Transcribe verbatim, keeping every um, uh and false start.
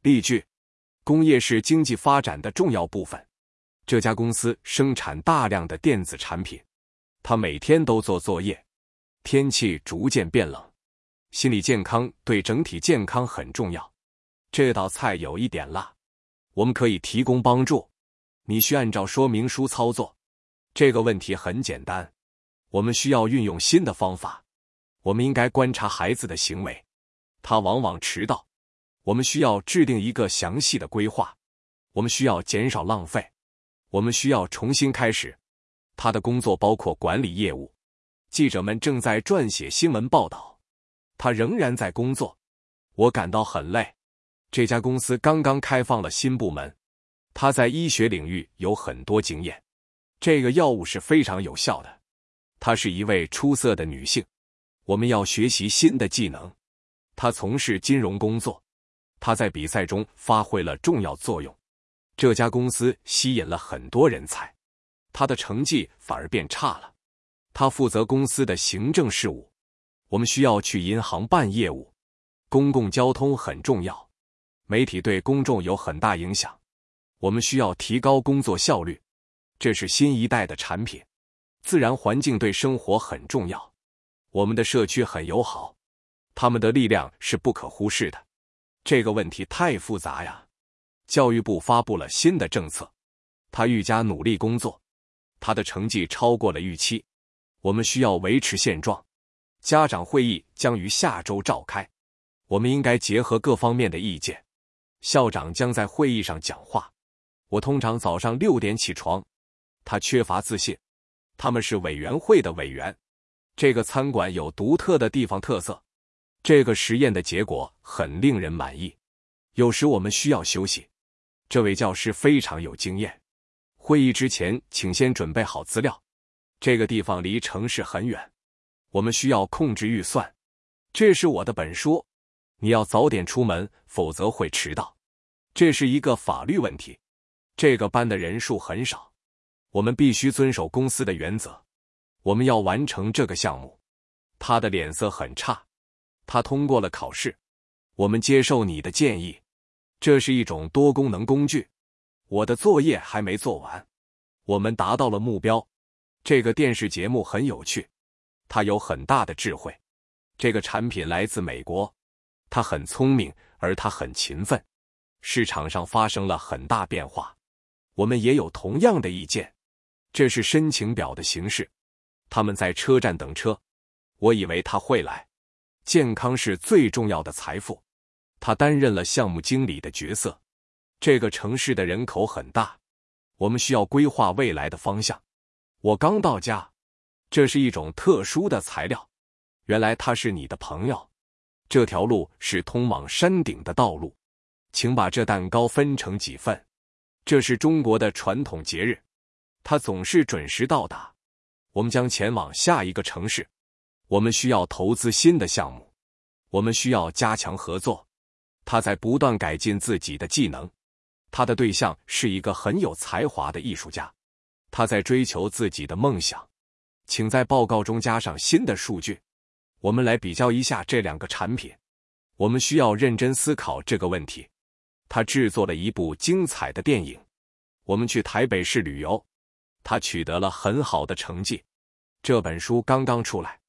例句：工业是经济发展的重要部分。这家公司生产大量的电子产品，他每天都做作业。天气逐渐变冷，心理健康对整体健康很重要。这道菜有一点辣，我们可以提供帮助，你需按照说明书操作。这个问题很简单，我们需要运用新的方法。我们应该观察孩子的行为，他往往迟到。我们需要制定一个详细的规划。我们需要减少浪费。我们需要重新开始。他的工作包括管理业务。记者们正在撰写新闻报道，他仍然在工作。我感到很累。这家公司刚刚开放了新部门，他在医学领域有很多经验。这个药物是非常有效的。她是一位出色的女性。我们要学习新的技能。她从事金融工作。她在比赛中发挥了重要作用。这家公司吸引了很多人才，她的成绩反而变差了。她负责公司的行政事务。我们需要去银行办业务。公共交通很重要。媒体对公众有很大影响。我们需要提高工作效率。这是新一代的产品。自然环境对生活很重要。我们的社区很友好。他们的力量是不可忽视的。这个问题太复杂呀。教育部发布了新的政策。他愈加努力工作。他的成绩超过了预期。我们需要维持现状。家长会议将于下周召开。我们应该结合各方面的意见。校长将在会议上讲话。我通常早上六点起床。他缺乏自信。他们是委员会的委员。这个餐馆有独特的地方特色。这个实验的结果很令人满意。有时我们需要休息。这位教师非常有经验。会议之前，请先准备好资料。这个地方离城市很远。我们需要控制预算。这是我的本书。你要早点出门，否则会迟到。这是一个法律问题。这个班的人数很少。我们必须遵守公司的原则。我们要完成这个项目。他的脸色很差。他通过了考试。我们接受你的建议。这是一种多功能工具。我的作业还没做完。我们达到了目标。这个电视节目很有趣。他有很大的智慧。这个产品来自美国。他很聪明，而他很勤奋。市场上发生了很大变化。我们也有同样的意见。这是申请表的形式。他们在车站等车。我以为他会来。健康是最重要的财富。他担任了项目经理的角色。这个城市的人口很大。我们需要规划未来的方向。我刚到家。这是一种特殊的材料。原来他是你的朋友。这条路是通往山顶的道路。请把这蛋糕分成几份。这是中国的传统节日。他总是准时到达。我们将前往下一个城市。我们需要投资新的项目。我们需要加强合作。他在不断改进自己的技能。他的对象是一个很有才华的艺术家。他在追求自己的梦想。请在报告中加上新的数据。我们来比较一下这两个产品。我们需要认真思考这个问题。他制作了一部精彩的电影。我们去台北市旅游。他取得了很好的成绩。这本书刚刚出来。